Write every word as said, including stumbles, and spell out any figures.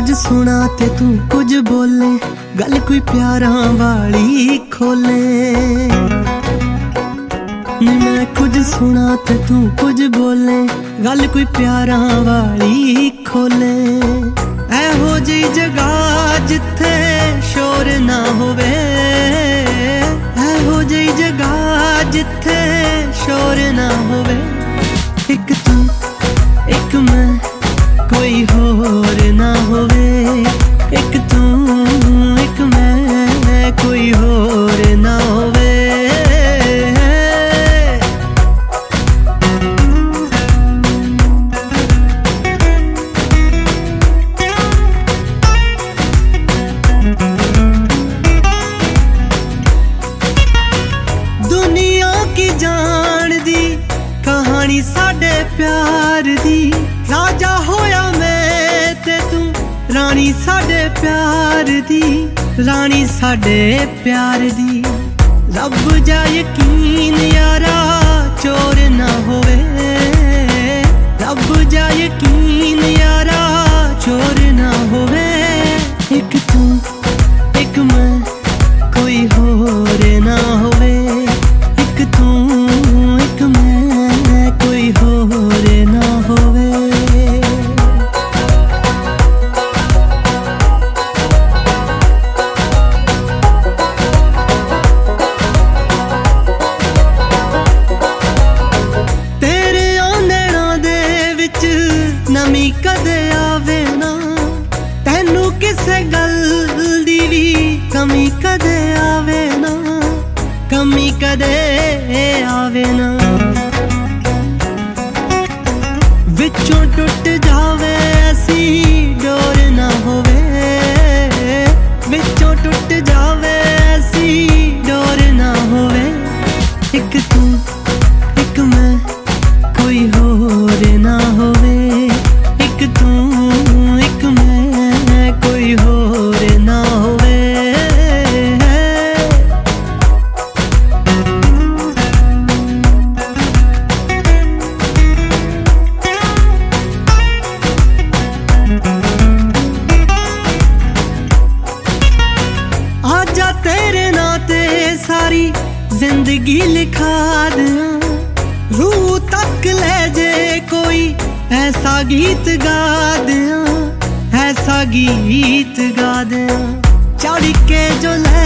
कुछ सुना ते तू कुछ बोले, गल कोई प्यारा वाली खोले। नी मैं कुछ सुना ते तू कुछ बोले, गल कोई प्यारा वाली खोले। ऐहो जी जगह जिथे शोर ना होवे, ऐहो जी जगह जिथे शोर ना होवे। एक तू एक मैं कोई होर ना होवे, एक तू एक मैं कोई होर ना होवे। दुनिया की जान दी कहानी साडे प्यार दी, राजा होया मैं ते तू रानी साडे प्यार दी, रानी साडे प्यार दी। रब जा यकीन यारा चोर ना होवे, रब जा यकीन यारा चोर ना होवे। एक तू एक मैं कोई होर ना होवे, एक तू एक मैं कोई होर ना होवे। नमी कदे आवे ना, तैनू किसे गल दी भी कमी कदे आवे ना, कमी कदे आवे ना। विचों टुट जावे ऐसी डोर ना होवे, विचों टुट जावे ऐसी डोर ना होवे। एक तू एक मैं कोई होर ना होवे, एक तू एक मैं कोई होर ना होवे। आजा तेरे नाते सारी जिंदगी लिखा दियां, रूह तक ले जे कोई ऐसा गीत गा दियां, ऐसा गीत गा दियां। चढ़ के जो ले